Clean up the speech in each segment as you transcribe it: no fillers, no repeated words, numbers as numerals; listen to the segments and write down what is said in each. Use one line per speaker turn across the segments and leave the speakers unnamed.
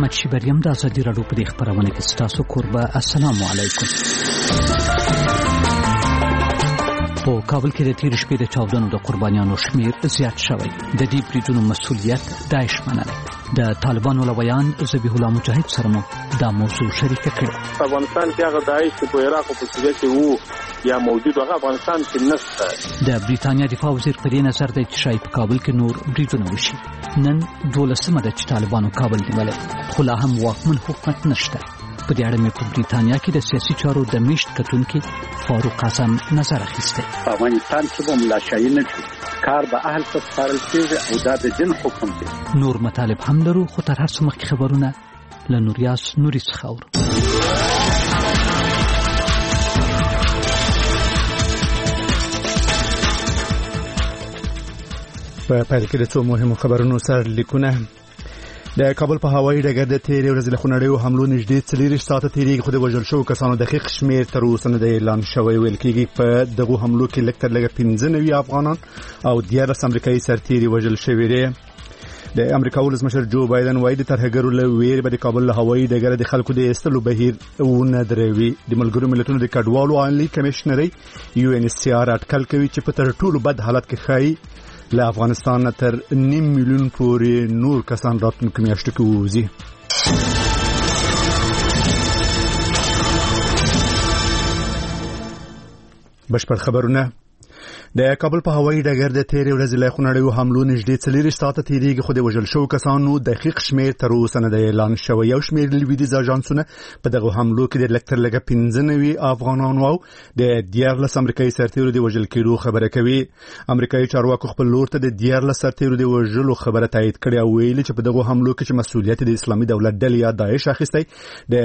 احمد شیبریم د ازادي راډیو په دې خبرونه کې ستاسو قربا. السلام علیکم. په کابل کې د تیر شپې د چاودنو د قربانیانو شمیر زیات شوی. د دې بریدونو مسؤلیت داعش منله. د طالبانو لویان ذبیح الله مجاهد سره مو دا موضوع شریک کړ.
افغانستان کې هغه داعش په عراق او په سوریه کې وو یا موجود هغه افغانستان کې نشته.
د بریټانیا دفاع وزیر په دې نظر دی چې شاید په کابل کې نور بریدونه وشي. نن 12مه د طالبانو کابل نیولې، خو لا هم واکمن حکومت نشته. په دې اړه مې په بریټانیا کې د سیاسي چارو د میشت کتونکي فاروق اعظم نظر اخیسته.
افغانستان کې به ملاشایي نه شي، کار به اهل ته سپارل کېږي او دا د جن حکم دی.
نور مطالب هم لرو، خو تر هر څه مخکې خبرونه له نوریاس نوري څخه اورو.
په پیل کې د څو مهمو خبرونو سره لیکونه. د کابل په هوایي ډګر د تیرې ورځې له خونړیو حملو نږدې 40 ساعته تیریږي، خو د وژل شوو کسانو دقیق شمیر تر اوسه نه دی اعلان شوی. ویل کېږي په دغو حملو کې لږ تر لږه 15 افغانان او 13 امریکایي سرتیري وژل شوي دي. د امریکا ولسمشر جو بایدن وایي د ترهګرو له ویرې به د کابل له هوایي ډګر د خلکو د ایستلو بهیر ونه دروي. د ملګرو ملتونو د کډوالو عالی کمشنري UNHCR اټکل کوي چې په تر ټولو بد حالت کې ښایي له افغانستان تر 9 میلیون پورې نور کسان راتلونکو میاشتو کې ووځي. بشپړ خبرونه. د کابل په هوایي ډګر د تیرې ورځې له خونړیو حملو نږدې 40 ساعته تیریږي، خو د وژل شوو کسانو دقیق شمیر تر اوسه نه دی اعلان شوی. یو شمیر لویدیځ اژانسونه په دغه حملو کې د لږ تر لږه 15 افغانانو او د 13 امریکایي سرتیرو د وژل کېدو خبره کوي. امریکایي چارواکو خپل لور ته د 13 سرتیرو د وژلو خبره تایید کړې او ویلي چې په دغه حملو کې چې مسؤلیت د اسلامي دولت ډلې یا داعش اخیستی، د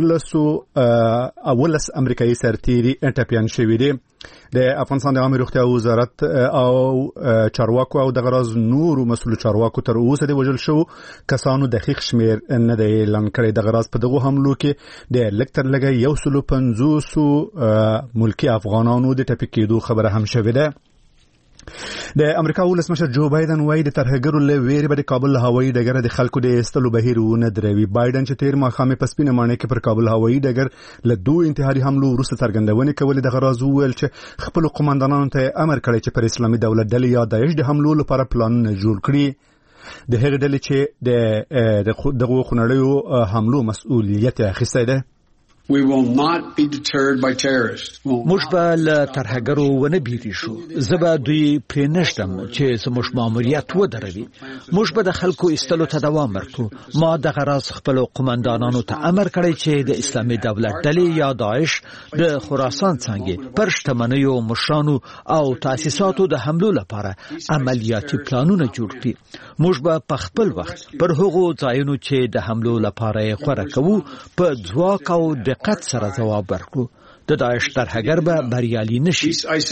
11 امریکایي سرتیري ټپیان شوي دي. د افغانستان د عامه روغتیا وزارت او چارواکو او د غراز نورو مسؤل چارواکو تر اوسه د وژل شو کسانو دقیق شمیر نه دی اعلان کړی. د غراز په دغه حملو کې د لږ تر لږه 150 ملکی افغانانو د ټپي کېدو خبره هم شوې ده. د امریکا ولسمشر جو بایدن وایي د ترهګرو له ویرې به د کابل هوایي ډګر د خلکو د ایستلو بهیر ونه دروي. بایدن چې تیر ماښام په سپینه ماڼۍ کې پر کابل هوایي ډګر له دوه انتحاري حملو وروسته څرګندونې کولې. د غراز وویل چې خپل قوماندانانو ته امر کړی چې پر اسلامي دولت ډلې یا داعش د حملو لپاره پلانونه جوړ کړي. د هغې ډلې چې دغه خونړیو حملو مسؤلیت اخیستی ده.
We will not be deterred by terrorists.
موږ به له ترهګرو ونه بیریږو. زه به دوی پرې نشدم چې زموږ ماموریت ودروي. موږ به د خلکو ایستلو ته دوام ورکړو. ما د غراز خپل قوماندانانو ته امر کړی چې د اسلامي دولت ډلې یا داعش د خراسان څنګه پر شتمنیو مشرانو او تاسیساتو د حملو لپاره عملیاتي پلانونه جوړ کړي. موږ به په خپل وخت پر هغو ځایونو چې د حملو لپاره یې غوره کوو په ځواک او دقت سره جواب ورکړو. د داعش ترهګر به بریالي نشي.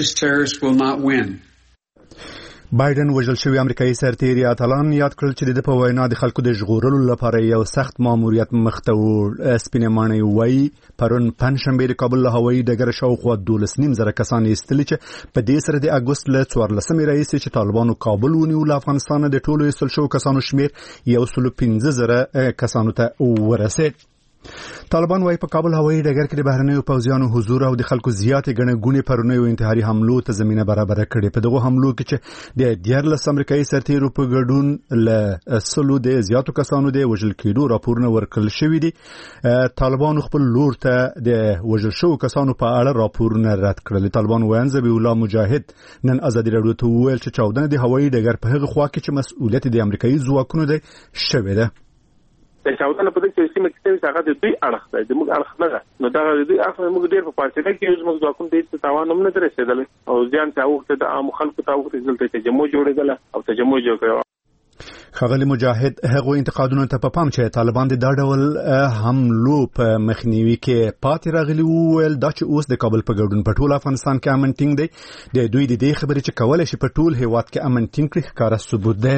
بایدن وژل شوی امریکایي سرتیري اتلان یاد کړل چې د په وینا د خلکو د ژغورلو لپاره یو سخت ماموریت مخته وړ. سپینه ماڼۍ وایي پرون پنځشنبه د کابل له هوایي ډګر شاوخوا 12,000 کسان ایستلي چې په دې سره د اګوست له 14 راهیسې چې طالبانو کابل ونیو له افغانستان د ټولو ایستل شوو کسانو شمیر 115,000 کسانو ته ورسید. طالبان وايي په کابل هوایي ډګر کې د بهرنیو پوځیانو حضور او د خلکو زیاتې ګڼه ګوڼې پرونیو انتحاري حملو ته زمینه برابر کړې. په دغه حملو کې چې د 13 امریکایي سرتیرو په ګډون له 100 د زیاتو کسانو د وژل کېدو راپورونه ورکړل شوي دي. طالبان خپل لور ته د وژل شوو کسانو په اړه راپورونه رد کړل. طالبان وایي ذبیح الله مجاهد نن ازادي راډیو ته وویل چې چاودنه د هوایي ډګر په هغه خوا کې چې مسؤلیت د امریکایي ځواکونو دی شوې ده.
د چاودنه په دې کې سیمه کې هغه د دوی اړخ دی، د موږ اړخ نه ده. نو دا د دوی اړخ موږ ډېر په فاصله کې یو موږ ځواکونو ته تاوان هم نه رسېدل او ځان ته وخت د عام خلکو ته وخت دلته تجمع جوړېدل او تجمع جوړ کړو.
ښاغلي مجاهد هغه انتقادونه ته په پام چې طالبان د دا ډول حملو په مخنیوي کې پاتې راغلي وویل دا چې اوس د کابل په ګډون په ټول افغانستان کې امن ټینګ دی. د دوی د دې خبرې چې کولای شي په ټول هیواد کې امن ټینګ کړي ښکاره ثبوت دی.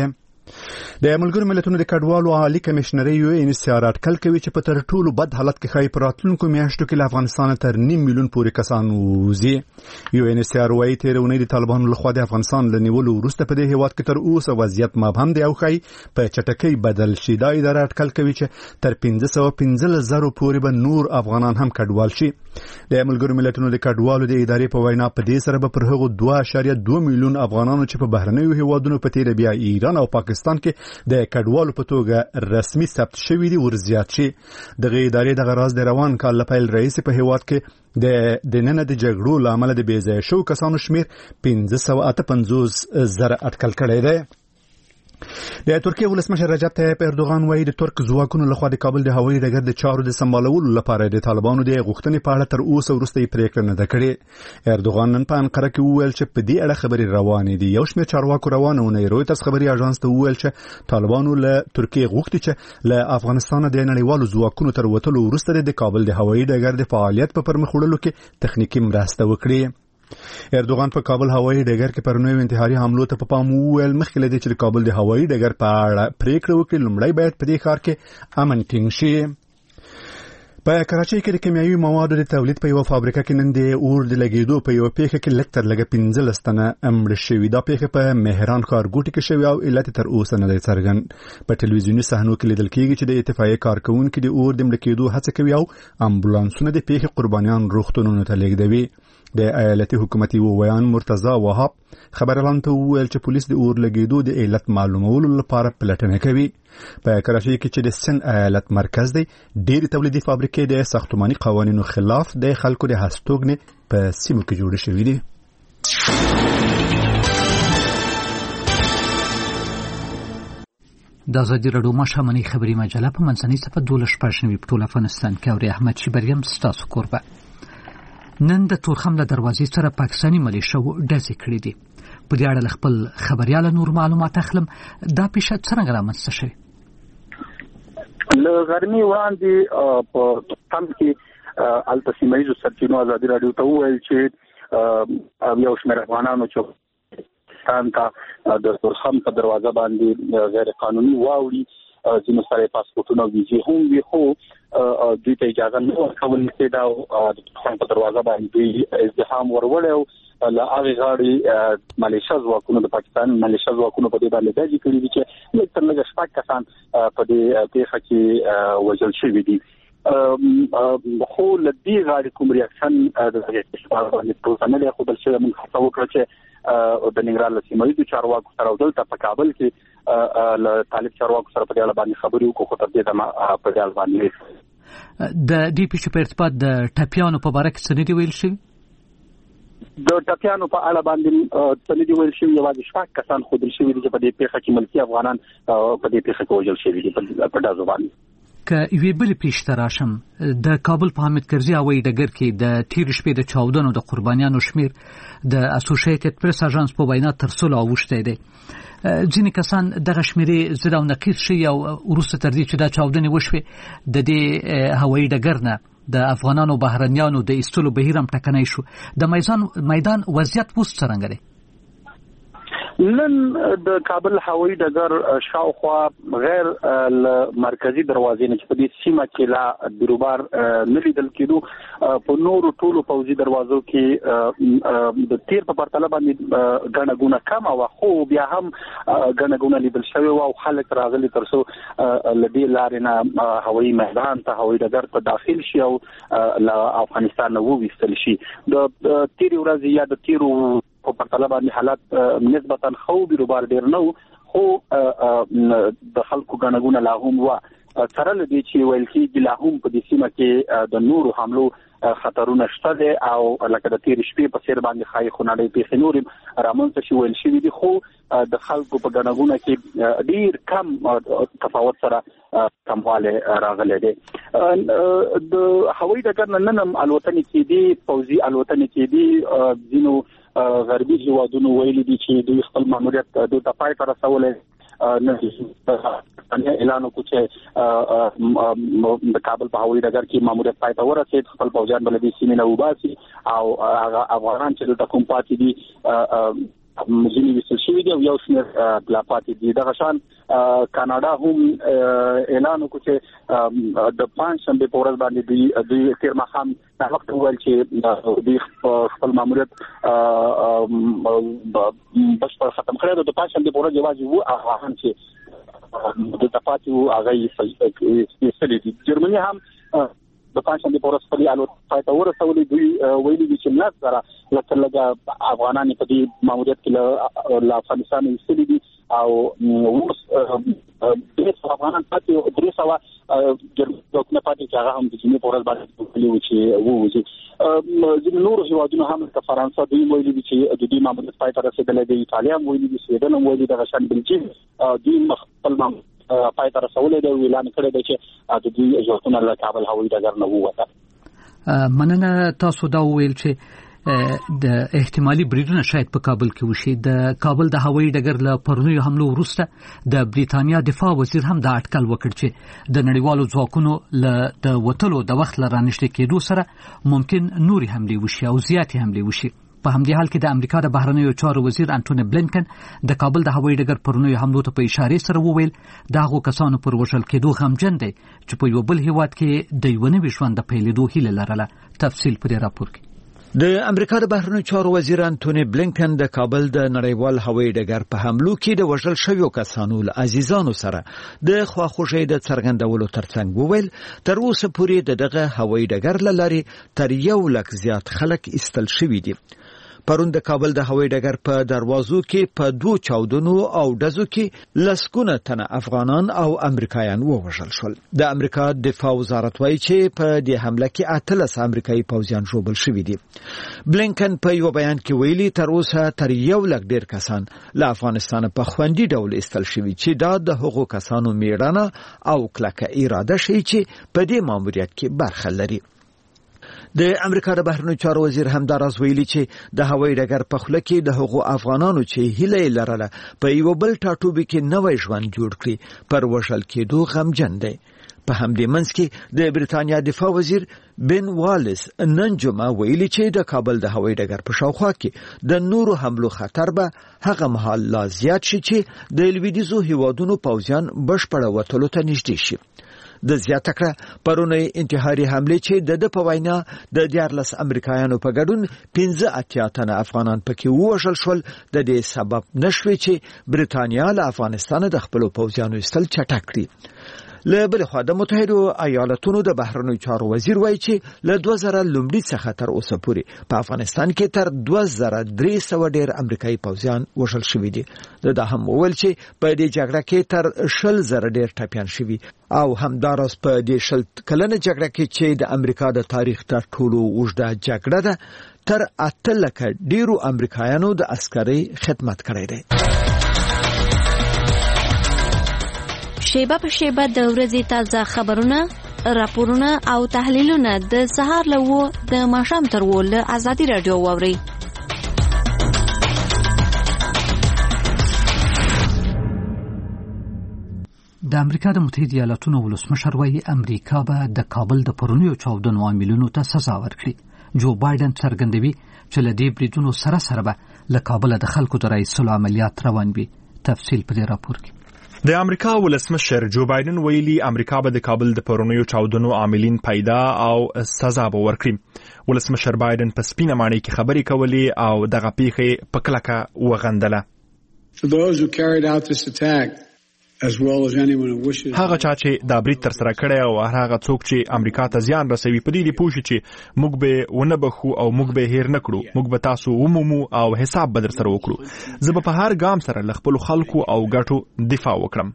د ملګرو ملتونو د کډوالو عالی کمشنري یو انسیار اټکل کوي چې په تر ټولو بد حالت کې خای پراتلونکو میاشتو کې له افغانستان تر 9 میلیون پورې کسان وځي. یو انسیار وايي تیرونی د طالبانو لخوا د افغانستان له نیولو وروسته په دې هیواد کې تر اوسه وضعیت مبهم دی او خای په چټکۍ بدل شي. دا اداره اټکل کوي چې تر 15,000 پورې به نور افغانان هم کډوال شي. د ملګرو ملتونو د کډوالو د ادارې په وینا په دې سره به پر هغو 2.2 میلیون افغانانو چې په بهرنیو هیوادونو په تیر بیا ایران او پاکستان کې د کډوالو په توګه رسمي ثبت شوی دي ورزیات شي. دغه ادارې د غراض د روان کال لپاره رئیس په هیواد کې د نن د جګړو لامل د بیځای شو کسانو شمیر 558,000 اټکل کړی دی. د ترکیه ولسمشر رجب طیب اردوغان وايي د ترک ځواکونو لخوا د کابل د هوایي ډګر د چارو د سمبالولو لپاره د طالبانو د غوښتنې په اړه تر اوسه وروسته پریکړه نه ده کړې. اردوغان نن په انقره کې وویل چې په دې اړه خبرې روانې دي. یو شمېر چارواکو روانونه رویټرز خبري اژانس ته وویل چې طالبانو له ترکیه غوښتي چې له افغانستان د نړیوالو ځواکونو تر وتلو وروسته د کابل د هوایي ډګر د فعالیت په پرمخ وړلو کې تخنیکی مرسته وکړي. اردوغان په کابل هوایي ډګر کې پر نوې انتحاري حملو ته په پام وویل مخکې له دې چې کابل د هوایي ډګر په اړه پریکړه وکړي لومړی باید په دې ښار کې امن ټینګ شي. په کراچۍ کې د کیمیاوي موادو د تولید په یو فابریکه کې نن د اور د لګیدو په یو پیښه کې لږ تر لږه 15 تنه مړه شوي. دا پیښه په مهران ښارګوټي کې شوې او علت تر اوسه نه دی څرګند. په ټلویزیوني صحنو کې لیدل کېږي چې د اتفاقیه کارکونکو د اور د مړه کېدو هڅه کوي او امبولانسونه د پیښې قربانیان روغتونونو ته لیږدوي. د ایالتي حکومتي وویان مرتضی وهاب خبرلاند ته وویل چې پولیس د اور لګیدو د علت معلومولو لپاره پلټنه کوي. په کراچۍ کې چې د سن ایالت مرکز دی ډېر تولیدي فابریکې د ساختماني قوانینو خلاف د خلکو د هستوګنې په سیمو کې جوړې شوې دي.
د ازادي راډیو مشامنی خبري مجله په منځنۍ صفحه 12 په ټول افغانستان کې او احمد شبریم ستاسو کوربه. نن د تورخم له دروازې سره پاکستاني ملیشو ډزې کړې دي. په دې اړه خپل خبريال نور معلومات اخلم. دا پیښه څنګه رامنځته شوه؟
له غرمې وړاندې په تورخم کې التسمیزو سرچینو ازادي راډیو ته وویل چې یو شمېر افغانانو چې پاکستان ته د تورخم په دروازه باندې غیر قانوني واوړي ځینو سره پاسپورتونه او ویزې هم وي خو دوی ته اجازه نه ورکول کېده او د تورخم په دروازه باندې ازدحام ورولې او له هغه غاړې ملیشیا ځواکونو د پاکستان ملیشیا ځواکونو په دې باندې ډزې کړې دي چې لږ تر لږه 6 کسان په دې پیښه کې وژل شوي دي. خو لدی غاړي کوم ریاکشن د استعمال باندې پروسه نه لري خو بل څه موږ هڅه وکړه چې د ننګرهار له سیمایي چارواکو سره ودلته په کابل کې له طالب چارواکو سره په دې اړه باندې خبرې وکړو خو تر دې دمه په دې اړه باندې
د دې پیښې په ارتباط د ټپیانو په اړه څه نه دی ویل شوی؟
د ټپیانو په اړه باندې څه نه دی ویل شوی. یوازې 6 کسان خودل شوی دي چې په دې پیښه کې ملکی افغانان په دې پیښه کې وژل شوي دي په ډزو باندې.
که یوې بلې پیښې ته راشم د کابل په حامد کرزي هوایي ډګر کې د تیر شپې د چاودنو د قربانیانو شمیر د اسوسییټډ پریس اژانس په وینا تر 100 اوښتی دی. ځینې کسان دغه شمیرې زړه او نقیض شي او وروسته تر دې چې دا چاودنې وشوې د دې هوایي ډګر نه د افغانانو بهرنیانو د ایستلو بهیر هم ټکنی شو. د میدان وضعیت اوس څرنګه دی؟
نن د کابل هوایي ډګر شاوخوا غیر مرکزی دروازې نه چې په دې سیمه کې لا بیروبار نه لیدل کېدو په نورو ټولو پوځي دروازو کې د تیر په پرتله باندې غنګونه کم او خو بیا هم غنګونه لیدل شوی او خلک راغلي ترڅو لدی لارې نه هوایي میدان ته هوایي ډګر ته داخل شي او له افغانستان نه وویستل شي. د تیر ورځ یا د تیرو په پرتله باندې حالت نسبتا خو بیروبار ډیر نه خو د خلکو غنګونه لا هم وا سره لدی چې ویل کېږي لا هم په دې سیمه کې د نورو حملو خطرونه شته دي او لکه د تیر شپې په سیر باندې خای خونړې پیښې نورم رامنځته شي ویل شي دي خو د خلکو په غنګونه کې ډیر کم تفاوت سره کمواله راغلي دي. د هوایي ډګر نن الوتنې کې دي پوځي الوتنې کې دي ځینو غربي هیوادونو ویلي دي چې دوی خپل ماموریت د پای ته رسولې نه اعلان وکړ چې د کابل په هوایي ډګر کې ماموریت پای ته ورسېد خپل پوځیان بلدي سیمه نه وباسي او افغانان چې د کوم پاتې دي مجنی وسل شوی دی او یو شمېر بلا پاتې دي. دغه شان کاناډا هم اعلان وکړ چې د پنځشنبه په ورځ باندې دوی تیر مخام وخت ویل چې د خپل ماموریت بشپړ ختم کړی د پنځشنبه په ورځ یوازې وو افغان چې د تفاوت هغه یې سړي دي. جرمني هم د پنځشنبه په ورځ خپل الوت پاتې ورسولې دوی ویلي دي چې نه سره لکه افغانان په دې ماموریت کې له افغانستان ایستلي دي او اوس د افغانان پاتې درې سوه جرمني پاتې چې هغه هم د جمعې په ورځ باندې ویلي چې ووځي. نور هیوادونه هم لکه فرانسه دوی ویلي دي چې د دې ماموریت پای ته رسېدلی دی. ایټالیا هم ویلي دي، سویډن هم ویلي دغه شان بلجیم دوی خپل پای ته رسولی دی، اعلان کړی دی چې د دوی ځواکونه له کابل هوایي ډګر نه ووته.
مننه. تاسو دا وویل چې د احتمالي بریدونه شاید په کابل کې وشي. د کابل د هوایي ډګر له پرونیو حملو وروسته د بریتانیا دفاع وزیر هم دا اټکل وکړ چې د نړیوالو ځواکونو له د وټلو د وخت له رانږدې کېدو سره ممکن نوري حملې وشي او زیاتې حملې وشي. په همدې حال کې د امریکا د بهرنیو چارو وزیر انټونی بلینکن د کابل د هوایي ډګر پرونیو حملو ته په اشاره سره وویل دا هغو کسانو پر وژل کېدو غمجن دی چې په یو بل هیواد کې د یو نوي ژوند د پیلېدو هیله لرله. تفصیل په دې راپور کې.
د امریکا د بهرنیو چارو وزیر انټونی بلینکن د کابل د نړیوال هوایي ډګر په حملو کې د وژل شویو کسانو له عزیزانو سره د خواخوږۍ د څرګندولو ترڅنګ وویل تر اوسه پورې دغه هوایي ډګر له لارې تر 1 لک زیات خلک ایستل شوي دي. پرون د کابل د هوایي ډګر په دروازو کې په 2 چاودنو او ډزو کې لسګونه تنه افغانان او امریکایان ووژل شول. د امریکا دفاع وزارت وایي چې په دې حمله کې 18 امریکایي پوځیان ژوبل شوي دي. بلینکن په یو بیان کې ویلي تر اوسه تر 1 لک ډیر کسان له افغانستان په خوندي ډول ایستل شوي چې دا د هغو کسانو میړانه او کلکه اراده شي چې په دې ماموریت کې برخه لري. د امریکا د بهرنیو چارو وزیر هم دا راز ویلي چې د هوایي ډګر په خوله کې د هغو افغانانو چې هیله یې لرله په یو بل ټاټوبي کې نوی ژوند جوړ کړي پر وژل کېدو غمجن دی. په همدې منځ کې د بریتانیا دفاع وزیر بن والیس نن جمعه ویلي چې د کابل د هوایي ډګر په شاوخوا کې د نورو حملو خطر به هغه مهال لا زیات شي چې د لویدیځو هیوادونو پوځیان بشپړه وتلو ته نږدې شي. د زیاته کړه پرونی انتحاري حمله چې د په وینا د 14 امریکایانو په ګډون 15 تنه افغانان پکې ووژل شول د دې سبب نشوي چې بریتانیا له افغانستان د خپل پوځیانو استل چټک کړي. له بل خوا د متحده ایالاتونو د بهرنیو چارو وزیر وایي چې له 2000 لومړي څخه تر اوسه پورې په افغانستان کې تر 2300 ډیر امریکایي پوځیان وژل شوي دي. دا هم وویل چې په دې جګړه کې تر 20,000 ډیر ټپيان شوي او همداراز په دې 10 کلنه جګړه کې چې د امریکا د تاریخ تر ټولو اوږده جګړه ده تر 8 لک ډیرو امریکایانو د عسکري خدمت کړی دی.
شیبه په شیبه د ورځې تازه خبرونه، راپورونه او تحلیلونه د سهار له 9 د ماښام تر 10 له ازادي رادیو واوري.
د امریکا د متحده ایالاتونو ولسمشر وايي امریکا به د کابل د پرونیو چاودنو عاملینو ته سزا ورکړي. جو بایدن څرګندوي چې له دې بریدونو سره سره به له کابل د خلکو د رایستلو عملیات روان وي. تفصیل په دې راپور کې.
د امریکا ولسمشر جو بایدن ویلي امریکا به د کابل د پرونیو چاودنو عاملین پیدا او سزا به ورکړي. ولسمشر بایدن په سپینه ماڼۍ کې خبرې کولې او دغه پیښه په کلکه وغندله. هغه چا چې دا برید تر سره کړی او هغه څوک چې امریکا ته زیان رسوي په دې دی پوه شي چې موږ به ونه بخو او موږ به هیر نه کړو. موږ به تاسو ومومو او حساب به در سره وکړو. زه به په هر ګام سره له خپلو خلکو او ګټو دفاع وکړم.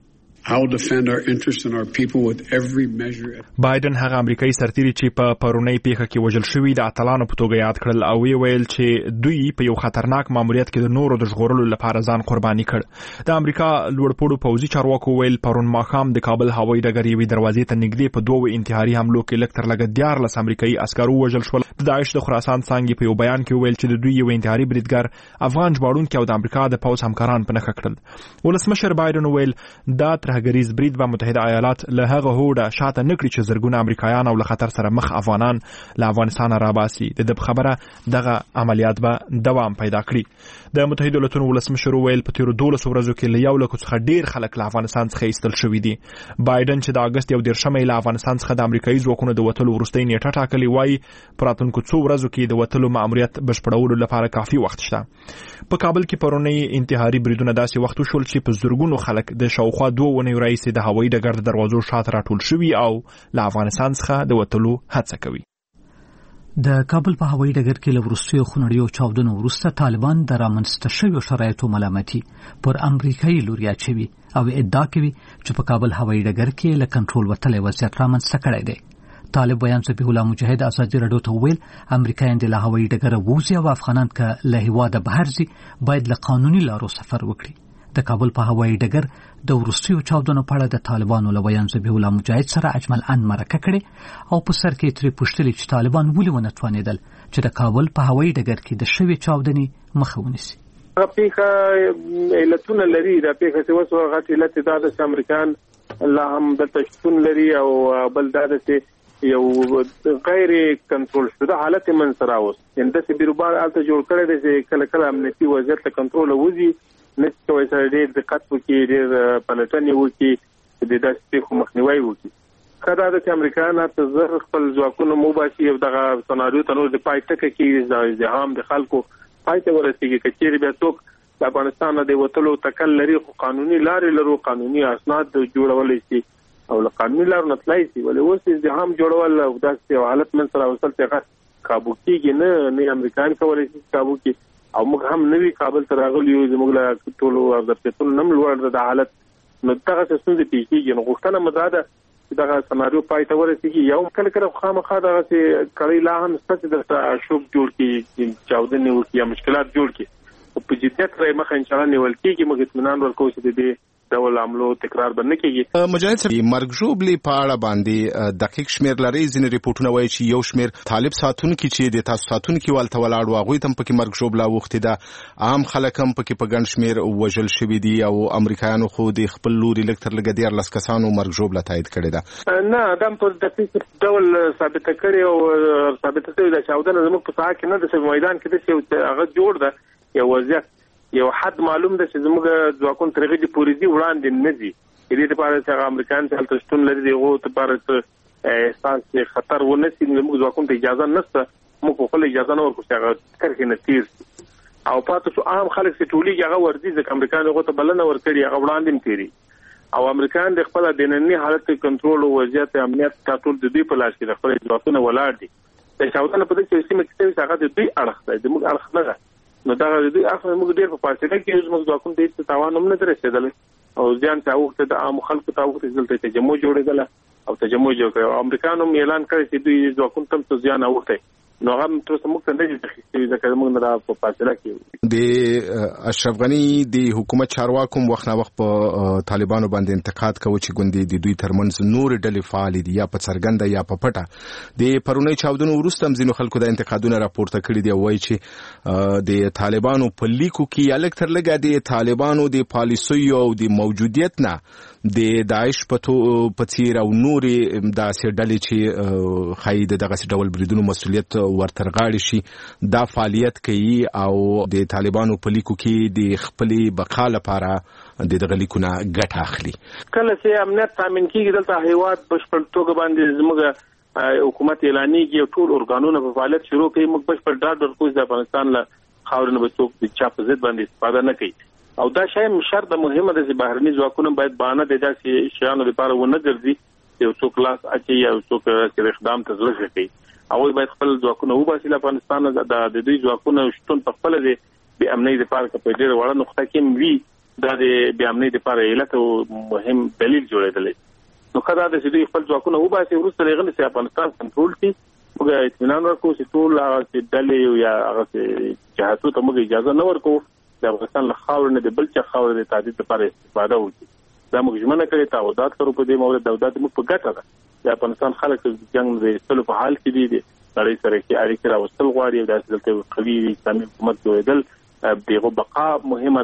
بایدن هغه امریکایي سرتیري چې په پرونی پیښه کې وژل شوي د اتلانو په توګه یاد کړل او ویل چې دوی په یو خطرناک ماموریت کې د نورو د ژغورلو لپاره ځان قرباني کړ. د امریکا لوړپوړو پوځي چارواکو ویل پرون ماښام د کابل هوایي ډګر یوې دروازې ته نږدې په 2 انتحاري حملو کې لږ تر لږه 14 امریکایي عسکرو وژل شول. د داعش د خراسان څانګې په یو بیان کې ویل چې د دوی یو انتحاري بریدګر افغان ژباړونکي او د امریکا د پوځ همکاران په نښه کړل. ولسمشر بایدن ویل دا تر ترهګریز برید به متحده ایالات له هغه هوډه شاته نکړي چې زرګونه امریکایان او له خطر سره مخ افغانان له افغانستان راباسي. د خبره دغه عملیات به دوام پیدا کړي. د متحده ایالاتو ولسمشر ویل په تیرو 12 ورځو کې له 1 لک څخه ډیر خلک له افغانستان څخه ایستل شوي دي. بایدن چې د اگست 1 له افغانستان څخه د امریکایي ځواکونو د وټلو وروستۍ نیټه ټاکلې وایي په راتلونکو څو ورځو کې د وټلو ماموریت بشپړولو لپاره کافي وخت شته. په کابل کې پرونی انتحاري بریدونه داسې وخت وشول چې په زرګونو خلک د شاوخوا 2 ونې راهیسې د هوایي ډګر د دروازو شاته راټول شوي او له افغانستان څخه د وټلو هڅه کوي.
د کابل په هوایي ډګر کې له وروستیو خونړیو چاودنو وروسته طالبان د رامنځته شویو شرایطو ملامتي پر امریکایي لوري اچوي او ادعا کوي چې په کابل هوایي ډګر کې له کنټرول وتلی وضعیت رامنځته کړی دی. طالب بیان ذبیح الله مجاهد ازادي راډیو ته ویل امریکایان د هوایي ډګر ووځي او افغانان که له هیواده بهر ځي باید له قانوني لارو سفر وکړي. د کابل په هوایي ډګر د وروستیو چاودنو په اړه د طالبانو له بیان ذبیح الله مجاهد سره اجمل ان مرکه کړې او په سر کې ترې پوښتلې چې طالبان ولې ونه توانېدل چې د کابل په هوایي ډګر کې د شوې چاودنې مخه ونیسي.
پیښه علتونه لري. دا پیښه چې وسو غټ علت دا د امریکایان لا هم د تشتون لري او بل دا د یو غیر کنټرول شوه حالت من سره اوس اندسه بیروبار الته جوړ کړی دی چې کله کله امنیتي وضعیت له کنټرول وځي نشته وایي سره ډېر دقت وکړي ډېر پلټنې وکړي د داسې پیښو مخنیوي وکړي. کله د امریکایانو ته زر خپل ځواکونه موباسي او دغه سناریو ته نور د پای ټکه کې د ازدحام د خلکو پای ته ورسېږي. کچېرې بیا څوک د افغانستان د وټلو تکل لري خو قانوني لارې لرو قانوني اسناد جوړولای شي او له قانوني لارو نه تلای شي. ولې اوس ازدحام جوړول او داسې حالت من سره وصل ته کابو کېږي نه امریکایان کولای شي کابو کې او موږ هم نوی کابل ته راغلی یو زموږ له ټولو او د پیټرول نم لوړ د حالت نو دغه څه ستونزې پیښیږي. نو غوښتنه مزاده چې دغه سناریو پای ته ورسېږي یو کله کله خامخا دغه چې کړی لا هم ستاسو د شوب جوړ کی چاودنې وکړي یا مشکلات جوړ کی او په جديت راي مخه ان شاء الله نیول کېږي. موږ اطمینان ورکوو چې د ډول عملو تکرار به نه کېږي.
مجاهد صاحب مرګ ژوبلې په اړه باندې دقیق شمیر لري. ځینې ریپورتونه وایي چې یو شمیر طالب ساتونکي چې د تاسو ساتونکي والته ولاړ واغوي تم پکې مرګ ژوبله وخت ده عام خلک هم پکې په ګڼ شمیر وژل شوي دي او امریکایانو خو د خپل لوري لکتر لګ 14 کسانو مرګ ژوبله تایید کړې ده.
نه دا په دقیق ډول ثابت کړي او ثابت شوی د چاودنه زموږ په ساحه کې نه د میدان کې د هغه جوړ ده یو وضعیت یو حد معلوم ده چې زموږ ځواکون ترغه دي پوریزي وړاندې نه دي. دې لپاره چې امریکایان ته تشتون لري دغه لپاره احساس خطر ونسي زموږ ځواکون ته اجازه نشته. موږ خپل اجازه نه ورکوو چې هغه کرکه نه تیر او پاتې شو عام خلک چې ټولي هغه ورزي ځکه امریکایان هغه ته بلنه ورکړي هغه وړاندې تیری او امریکایان د خپل دیننی حالت کنټرول او وضعیت امنیت ټاټول د دې په لاس کې د خپل ځواکونو ولاړ دي. د شاوطن په دې سیمه کې هغه د دوی اړخ دی د موږ اړخ نه ده. نو دا د دې اخر موږ ډېر په فاصله کې موږ ځواکونه د هیڅ تاوان هم نه رسیدل او ځان ته وخت د عام خلکو ته وخت ځلته تجمع جوړېدل او تجمع جوړ کړ. امریکایانو اعلان کړی چې دوی ځواکونه تم ته ځان اوخته نو هم تر څو موږ څنګه د خېستې ځکه موږ نه په فاصله کې
د اشرف غنی د حکومت چارواکو وخت نه وخت په طالبانو باندې انتقاد کوي چې ګوندې د دوی ترمنځ نور ډلې فعال دي یا په څرګنده یا په پټه. د پرونی چاودنو وروسته هم ځینو خلکو د انتقادونه راپورته کړي دي وایي چې د طالبانو په لیکو کې یا لکتر لګا د طالبانو د پالیسیو او د موجودیت نه د داعش په څیر او نوري داسې ډلې چې خای دغه ډول بریدونو مسؤلیت ورترغاړي شي دا فعالیت کوي او د طالبانو په لیکو کې د خپلې بقا لپاره د دغه لیکونه ګټه اخلي.
کله چې امنیت تامین کیږي دلته هیواد بشپړ توګه باندې زموږ حکومت اعلانېږي او ټول ارګانونه په فعالیت شروع کوي موږ بشپړ ډاډ ورکوو د افغانستان له خاورې نه څوک د چا په ضد باندې استفاده نه کوي او دا شی شرط مهمه ده چې بهرني ځواکونه باید بهانه د داسې شیانو لپاره ونه ګرځي یو څوک لاس اچي یا څوک چې اقدام ته ضرورت کوي هغه باید خپل ځواکونه وباسي. افغانستان د دوی ځواکونه شتون په خپل د بې امنۍ لپاره په ډېر وړه نقطه کې وي دا د بې امنۍ لپاره علت او مهم دلیل جوړېدل. نو کله د دوی خپل ځواکونه وباسي وروسته لغنه چې افغانستان کنټرول کړي موږ اطمینان ورکوو چې ټول هغه ډلې یا هغه جهاتو ته موږ اجازه نه ورکوو د افغانستان له خاورې نه د بل چا خاورې د تعدید لپاره استفاده وکړي. دا موږ ژمنه کړې تعهدات کړو په دې مورد او دا موږ په ګټه ده. د افغانستان خلک جنگ د استلو په حال کې دي نړۍ سره کې اړیکې راوستل غواړي او داسې دلته قوي اسلامي حکومت جوړېدل دغه بقا مهمه ده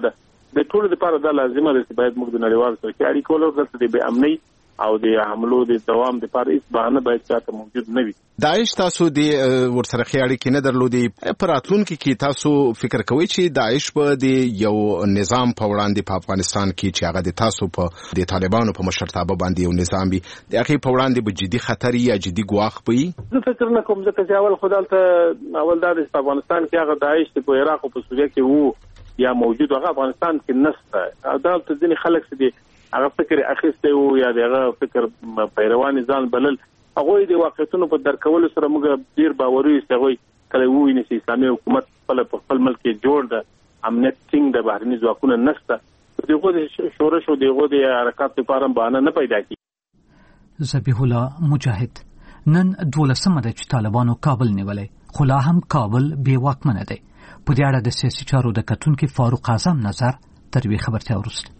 د ټولو لپاره دا لازمه ده چې باید موږ د نړیوال سره اړیکې ولرو د بې امنۍ او د حملو د دوام لپاره هیڅ بهانه باید چاته موجود نه وي.
داعش تاسو د ورسره اړیکې نه درلودې په راتلونکي کې تاسو فکر کوئ چې داعش په د یو نظام په وړاندې په افغانستان کې چې هغه د تاسو په د طالبانو په مشرتابه باندې یو نظام وي د هغه په وړاندې به جدي خطر یا جدي ګواښ وي؟
زه فکر نه کوم چې اول د افغانستان کې هغه داعش په عراق او په سوریه کې وو یا موجود هغه افغانستان کې نشته. دا ته ځینې خلک چې هغه فکر اخیسته وو یا دغه فکر پیروان ځان بلل هغه د واقعیتونو په درکول سره موږ ډیر باوري استغوي کله ویني چې اسلامي حکومت په خپل ملک کې جوړ د امنیت څنګه د بهرني ځواکونو نشته دغه د شورش او دغه د حرکت لپاره بهانه نه پیدا کی.
ذبیح الله مجاهد نن 12 د طالبانو کابل نیولې خو لا هم کابل بې واکمنه دی. په دې اړه د سیاسي چارو د کتونکو فاروق اعظم نظر تر وی خبرتیا ورسته.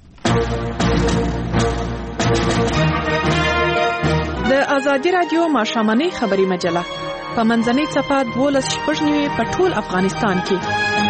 د ازادي رادیو ماشامنۍ خبري مجله په منځنۍ صفحه 12 په ټول افغانستان کې.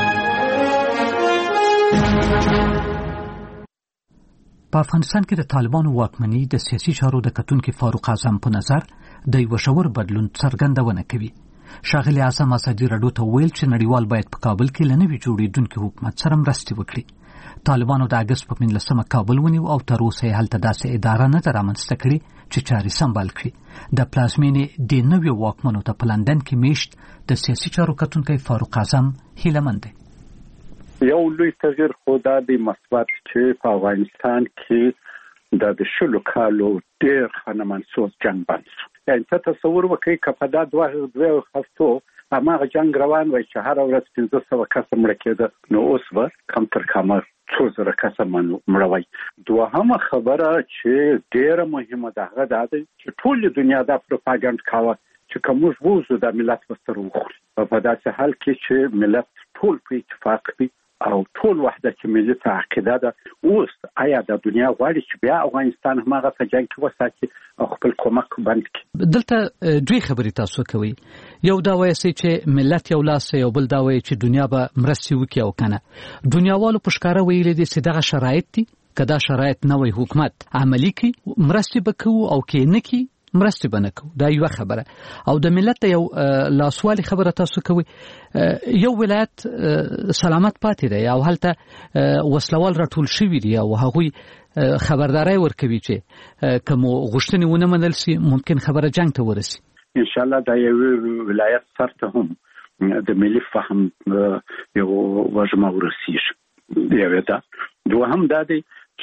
په افغانستان کې د طالبانو واکمنۍ د سیاسي چارو د کتونکو فاروق اعظم په نظر د یو شاور بدلون څرګندونه کوي. شاغلي اعظم ازادي رادیو ته ویل چې نړیوال باید په کابل کې لنوي جوړیدونکو حکومت سره مرسته وکړي. طالبانو د اگست په 15 کابل ونیو او تر اوسه هلته داسې اداره نه درامنځته کړې چې چاري سمبال کړي. د پلازمینې د نویو واکمنو ته په لندن کې میشت د سیاسي چارو کتونکو فاروق اعظم هیلمند دی.
یو لوی تغییر خو د مثبت چې په افغانستان کې د شلو کالو ډېر خانمانسوز جنگ بند شو. یعنې ته تصور وکړئ که په دا دوه هفتو هماغه جنگ روان وای چې هر ورځ 1500 کس مړه کېده نو اوس به کم تر کمه 2000 کس مړه وای. دوهمه خبره چې ډېره مهمه ده هغه دا ده چې ټول دنیا دا پروپاګاندا کاوه چې کوم وژو د ملت وستر وخوري. په داسې حال کې چې ملت ټول په اتفاق وي او ټول وحدت ملي ته عقیده ده اوس آیا د دنیا غواړي چې بیا افغانستان هماغه په جنگ کې وساتي او خپل کومک بند کړي.
دلته دوی خبرې تاسو کوي یو دا وایي چې ملت یو لاس یو بل دا وایي چې دنیا به مرستي وکړي او کنه دنیاوالو په ښکارا ویلي دي چې دغه شرایط دي کدا شرایط نوې حکومت عملی کړي مرستي وکړو او کې نه کړي مرستي بنکو. دا یو خبره او د ملت یو لاسوالي خبره تاسو کوي یو ولایت سلامت پاتې دی او هلته وسلوال راټول شوی دی او هغه خبرداري ورکوي چې کوم غوښتنې ونه منل سي ممکن خبره جنگ ته ورسي.
ان شاء الله دا یو ولایت سره هم د ملي فهم یو وجمه ورسیږي. یو دا دوهم دا دی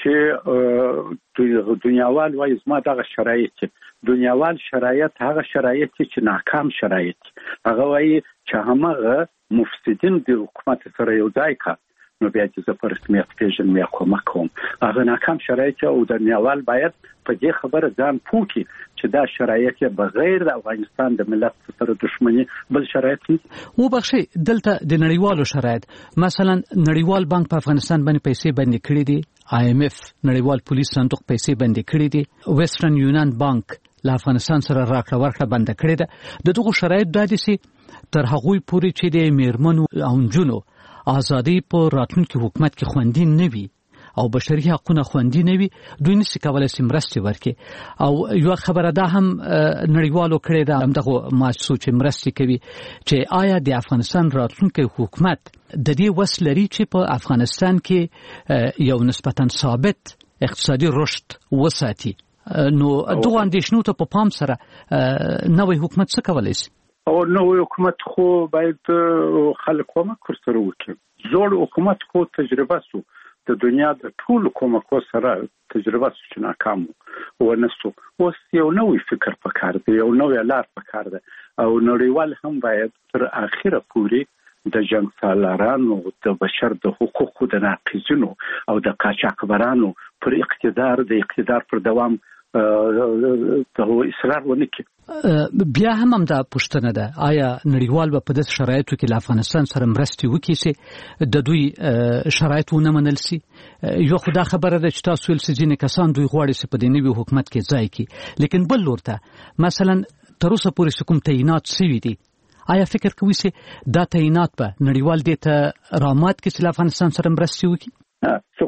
چې دنیاوال وايي زما دغه شرایط دنیاوال شرایط هغه شرایط چې ناکام شرایط هغه وايي چې همغه مفسدين د حکومت سره یو ځای کا نو بیا چې په رسمیت پیژن مې کومک کوم هغه ناکام شرایط او دنیاوال باید په دې خبره ځان پوکي چې دا شرایط بغیر د افغانستان د ملت سره دښمنی بل شرایط نه
مو بخشي. دلته د نړیوالو شرایط مثلا نړیوال بانک په افغانستان باندې پیسې باندې کړې دي IMF نړیوال پولیس صندوق پیسې باندې کړې دي ویسټرن یونین بانک له افغانستان سره راکړه ورکړه بند کړې ده. د دغه شرایط د دې تر هغوی پورې چې د میرمنو او جنونو ازادي په راتلونکي حکومت کې خوندي نه وي او بشري حقوقونه خوندي نه وي دوی نشي کولای چې مرستې ورکړي. او یو خبره ده هم نړیوالو کړې ده همدغه مؤسسو چې مرستې کوي چې آیا د افغانستان راتلونکي حکومت د دې وسلري چې په افغانستان کې یو نسبتا ثابت اقتصادي رشد وساتي. نو دوه اندیشنو ته په پام سره نوې حکومت څه کولای شي؟
او نوې حکومت خو باید خلک کومک ورسره وکړي. زوړ حکومت خو تجربه سو د دنیا د ټول کومکو سره تجربه سو چې ناکام ونسو. اوس یو نوې فکر پکار دی یو نوې لار پکار ده او نړیوال هم باید تر اخره پورې د جنگ سالارانو د بشر د حقوقو د ناقضینو او د قاچاقبرانو پر اقتدار پر دوام ته اصرار ونه کړي.
بیا هم دا پوښتنه ده آیا نړیوال به په دې شرایطو کې له افغانستان سره مرستې وکړي چې د دوی شرایط ونه منل سي؟ یو خدا خبره ده چې تاسو ول سجین کسان دوی غواړي چې په دې نوي حکومت کې ځای کړي لیکن بل لورته مثلا تر اوسه پورې کوم تعینات شوي دي آیا فکر کوئ چې دا تعینات به نړیوال دې ته رامات کې چې له افغانستان سره مرستې وکړي؟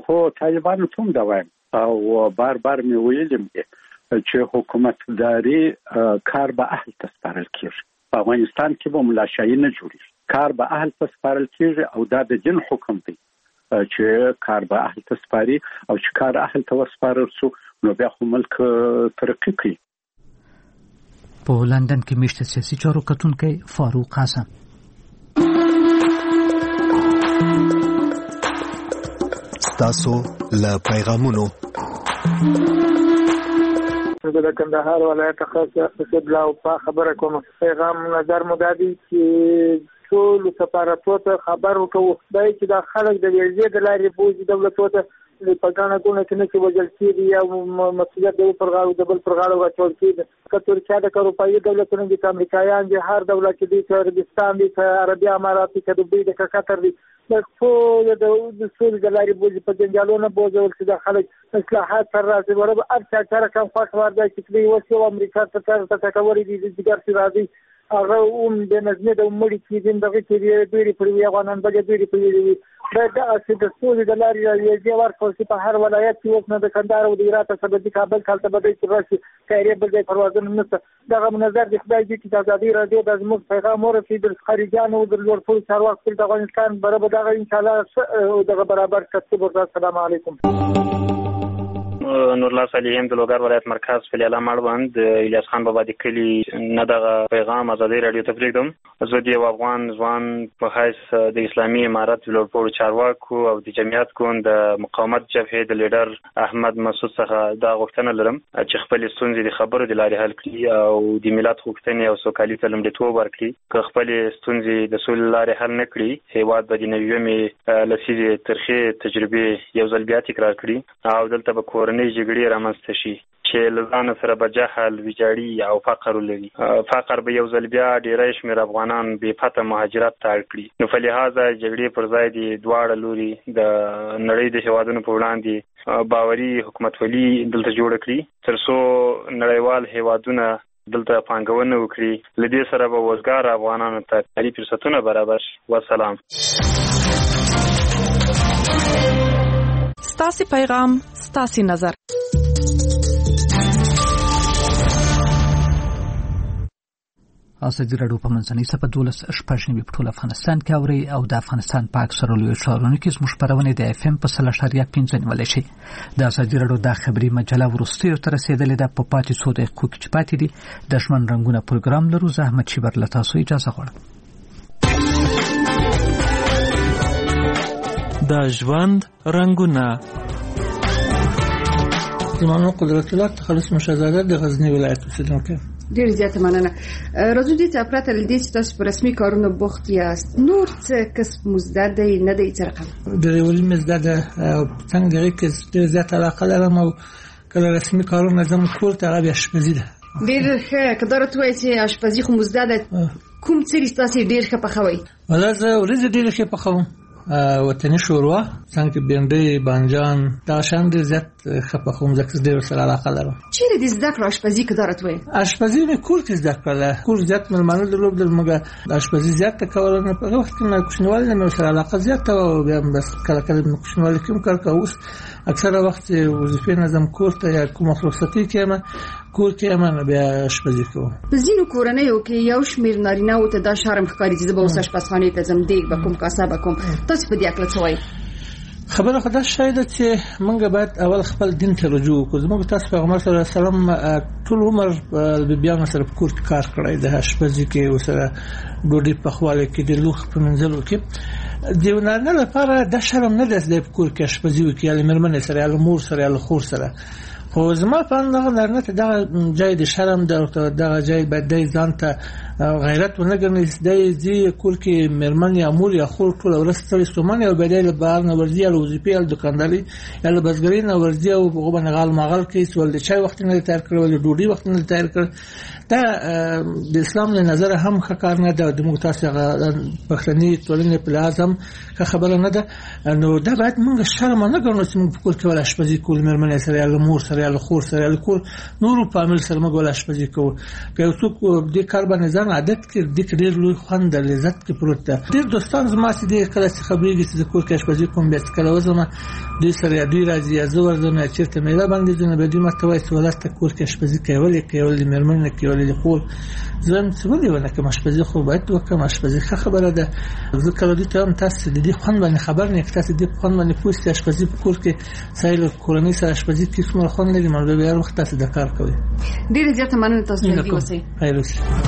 خو طالبانو څوم دا وایم او بار بار مې ویلم چې حکومتداري کار به اهل ته سپارل کیږي. په افغانستان کې به ملاشایي نه جوړیږي، کار به اهل ته سپارل کیږي او دا د دین حکم دی چې کار به اهل ته سپاري او چې کار اهل ته وسپارل شو نو بیا خو ملک ترقی کوي.
په لندن کې مشت سیاسي چارو کتونکي فاروق حسن
تاسو له پیغامونو
د کندهار ولایت څخه قبله او په خبره کوم پیغام نظر مدادي چې ټول سفارتونو ته خبر وکړو چې د خلک د ویزې د لارې بوزي دولتونو ته په ګڼه ګونه کې نه چې وجل کېږي یا مسؤلیت د پر غاړه د بل پر غاړه واچول کېږي. که ترکیه د اروپایي دولتونو دي، امریکایان دي، هر دولت کې دي، چې عربستان دي، چې عربي امارات دي، چې دوبۍ دي، چې قطر دي، د ټول د سولې د لارې بوزي په جنجالونو بوزول چې د خلک اصلاحات سره راځي ورته هر چا کم خوښ ورده چې دوی وسو امریکا ته تکوري دي چې ګرځي راځي هغه د نظم د مړي کې دغه کې ډېری پرې افغانان به ډېری پرې دا چې د سولې د لارې راځي ورکول چې په هر ولایت کې وښنه د کندهار او د هرات څخه د کابل کالته به د راشي کایره بل ځای پروازونه نشته. دغه نظر د خدای دې چې د ازادي رادیو د زموږ پیغام ورسېد د خارجانو او د لوړ چارواکو د افغانستان برابر دغه ان شاء الله دغه برابر کتب ورته. السلام علیکم.
نور الله صالحین د لوګر ولایت مرکز فلیاله مړوند الیاس خان بابا د کلی نه دغه پیغام ازادي رادیو ته پریږدم. زه د افغان ځوان په حیث د اسلامي امارت لوړپوړو چارواکو او د جمعیت ګوند د مقاومت جبهې د لیډر احمد مسعود څخه دا غوښتنه لرم چې خپل ستونزې د خبرو د لارې حل کړي او د ملت غوښتنې او سوکالي ته لومړیتوب ورکړي. که خپل ستونزې د سولې لارې حل نه کړي هیواد به د نویمې لسیزې ترخې تجربې یو ځل بیا تکرار کړي او دلته به کورنۍ جګړې رامنځته شي چې له ځان سره به جهل، ویجاړي او فقر ولري. فقر به یو ځل بیا ډېری شمېر افغانان بې پته مهاجرت ته اړ کړي. نو په لحاظه جګړې پر ځای د دواړه لوري د نړۍ د هېوادونو په وړاندې باوري حکومتولي دلته جوړه کړي تر څو نړیوال هېوادونه دلته پانګونه وکړي. له دې سره به وزګار افغانانو ته کاري فرصتونه برابر شي. والسلام.
ستاسو پیغام، ستاسو نظر.
ازادي راډیو په منځنۍ صفحه 12 په ټول افغانستان کې اوري او د افغانستان په اکثره لوی ښارونو کې زموږ خبرونه د اف ام په 3.5 نیولای شي. د ازادي راډیو د خبري مجله ورستیو تر رسیدلې ده په پاتې څو دقیقو کې پاتې دي. د ژوند رنگونه پروګرام لرو. زحمت شي بر لتا سو اجازه غواړم.
د ژوند رنگونه
زمانو قدرت الله تخلص مشاهده د غزنی ولایت اوسیدونکو.
ډیر زیات مننه. راځو دې ته پراته لدې چې تاسو په رسمي کارونو بوخت یاست. نور څه کسب مزدد نه دی څرګند.
د ریولي مزدد څنګه کې ډیر زیات علاقه لرم او کله رسمي کارونه زم کور ته غوښتل شپزي ده.
ډیر ښه قدرت وایي چې اشپزي خو مزدد کوم څه تاسو ډیر ښه پخوي؟
ولازم ورځ ډیر ښه پخوم. وطني شوروا څنګه بینډي بانجان دا شان دي زیات خپخوم ځکه ډیر سره علاقه لرم.
چیرې دې زده کړې اشپزي قدرت وایي؟
اشپزي مې کور کې زده کړله. کور زیات ملمانه درلود مګر اشپزي زیات کول نه په وخت کې نه کوښنوال نه سره علاقه زیات او بیا بس کله کله کوښنوال کوم کار کوس اکثره وخت وظیفه نظم کور ته یا کوم فرصتي کېما کور کې امانه بیا اشپزي کوم.
په ځینو کورنیو کې یو شمیر نارینه او ته دا شرم ښکاري چې به اوس اشپزخانه ته زم دیګ به کوم کاسه به کوم. تاسو په دې اړه څه وایي؟
خبره خدای شاید چې موږ باید اول خپل دین ته رجوع وکړو. زموږ تاسو پیغمبر صلی الله علیه وسلم ټول عمر د بیان سره په کور کې کار کړی د اشپزي کې او سره ډوډۍ پخواله کې د لوخ په منځلو کې دیونه لپاره د شرم نه د کور کې اشپزي وکړي یا مرمن سره یا مور سره یا خور سره. خو زما په اندازه نه ته دا جای د شرم دا جای باید د ځان ته غیرت ونګرني د دې کور کې مرمن یا مور یا خور ټول ورستري ستومن او بدایله بار نه ورځي او وظیفه ال دکانداري یا بزګري نه ورځي او غوبن غال مغل کې سول د چای وخت نه تیار کړو د ډوډۍ وخت نه تیار کړ. دا د اسلام له نظر هم ښکار نه ده. د مقتصد پښتني ټولنې په لازم خبره نه ده. نو دا باید موږ شرم نه ګرځو چې موږ په کور کې ولا شپږی کول مرمن سره یا مور سره سره له خور سره له کور نور فامیل سره موږ ول اشپزي کوو که څوک د کار باندې ځان عادت کړي د ډېر لوی خوند لذت کې پروت ده ډېر دوستان زما چې د کله چې خبرېږي چې کور کې اشپزي کوم بیا کله وزم د سره دوی راځي زو ورځنه چیرته میله باندې ځنه به دې مرتبه سوالات کور کې اشپزي کوي د مرمن کوي د خور زم څه ودی ونه کوم اشپزي خو باید وکم اشپزي خبره ده زه کله دې ته هم تاسو د دې خوند باندې خبر نه کړئ چې د خوند باندې پوښتنه اشپزي په کور کې سایل کورنۍ سره اشپزي کې څومره خوند لري مونږ به هر وخت تاسو د کار کوي
ډیر زیات مننه تاسو ته دی وسی